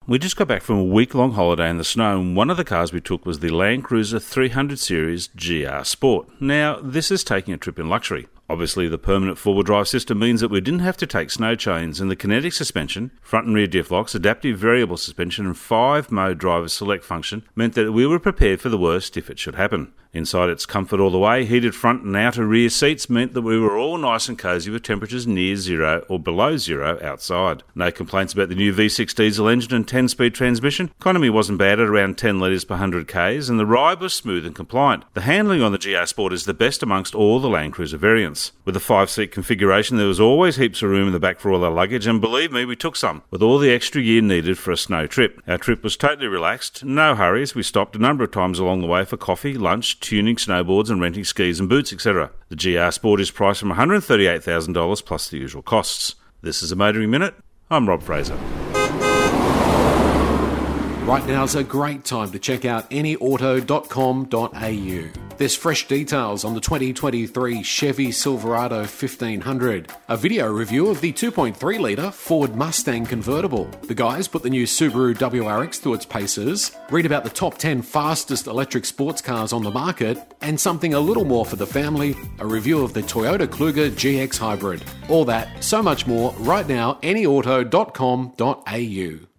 We just got back from a week-long holiday in the snow, and one of the cars we took was the Land Cruiser 300 Series GR Sport. Now, this is taking a trip in luxury. Obviously, the permanent four-wheel drive system means that we didn't have to take snow chains, and the kinetic suspension, front and rear diff locks, adaptive variable suspension and 5-mode driver select function meant that we were prepared for the worst if it should happen. Inside, its comfort all the way, heated front and outer rear seats meant that we were all nice and cosy with temperatures near zero or below zero outside. No complaints about the new V6 diesel engine and 10-speed transmission. Economy wasn't bad at around 10 litres per 100 k's, and the ride was smooth and compliant. The handling on the GR Sport is the best amongst all the Land Cruiser variants. With a 5-seat configuration, there was always heaps of room in the back for all our luggage, and believe me, we took some, with all the extra gear needed for a snow trip. Our trip was totally relaxed, no hurries. We stopped a number of times along the way for coffee, lunch, tuning snowboards and renting skis and boots, etc. The GR Sport is priced from $138,000 plus the usual costs. This is a Motoring Minute. I'm Rob Fraser. Right now's a great time to check out anyauto.com.au. There's fresh details on the 2023 Chevy Silverado 1500, a video review of the 2.3-litre Ford Mustang convertible. The guys put the new Subaru WRX through its paces, read about the top 10 fastest electric sports cars on the market, and something a little more for the family, a review of the Toyota Kluger GX Hybrid. All that, so much more, right now, anyauto.com.au.